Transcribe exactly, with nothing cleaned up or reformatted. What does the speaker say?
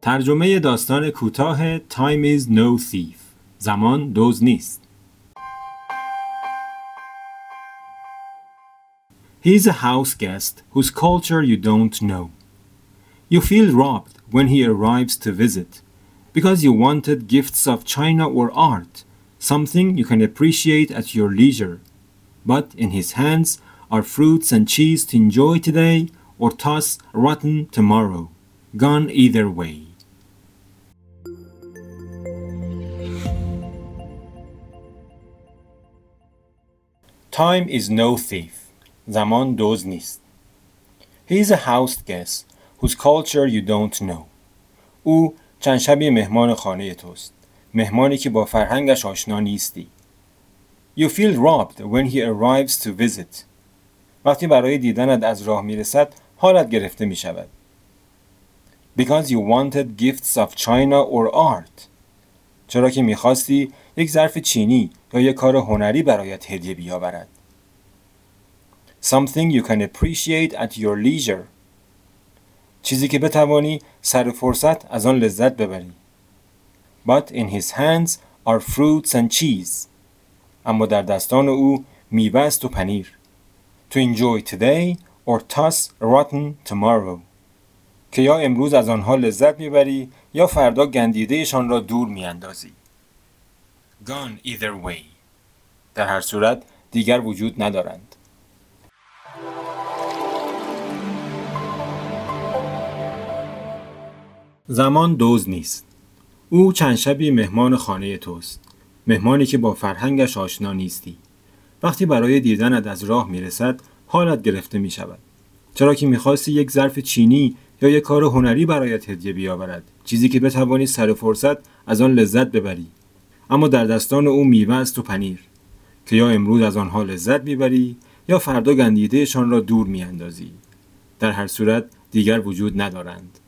ترجمه داستان کوتاه Time is no thief. زمان دزد نیست. He is a house guest whose culture you don't know. You feel robbed when he arrives to visit because you wanted gifts of china or art, something you can appreciate at your leisure. But in his hands are fruits and cheese to enjoy today or toss rotten tomorrow. Gone either way. Time is no thief. زمان دزد نیست. He is a house guest whose culture you don't know. او چند شبی مهمان خانه توست. مهمانی که با فرهنگش آشنا نیستی. You feel robbed when he arrives to visit. وقتی برای دیدنت از راه میرسد حالت گرفته می شود. Because you wanted gifts of china or art. چرا که میخواستی یک ظرف چینی یا یک کار هنری برایت هدیه بیاورد. Something you can appreciate at your leisure. چیزی که بتوانی سر فرصت از آن لذت ببری. But in his hands are fruits and cheese. اما در دستان او میوه است و پنیر. To enjoy today or toss rotten tomorrow. که یا امروز از آنها لذت میبری یا فردا گندیدهشان را دور میاندازی. Gone either way. در هر صورت دیگر وجود ندارند. زمان دزد نیست. او چند شبی مهمان خانه توست. مهمانی که با فرهنگش آشنا نیستی. وقتی برای دیدنت از راه میرسد حالت گرفته می شود. چرا که میخواستی یک ظرف چینی یا یک کار هنری برایت هدیه بیاورد. چیزی که بتوانی سر فرصت از آن لذت ببری. اما در دستان او میوه است و پنیر. که یا امروز از آنها لذت میبری یا فردا گندیدهشان را دور میاندازی. در هر صورت دیگر وجود ندارند.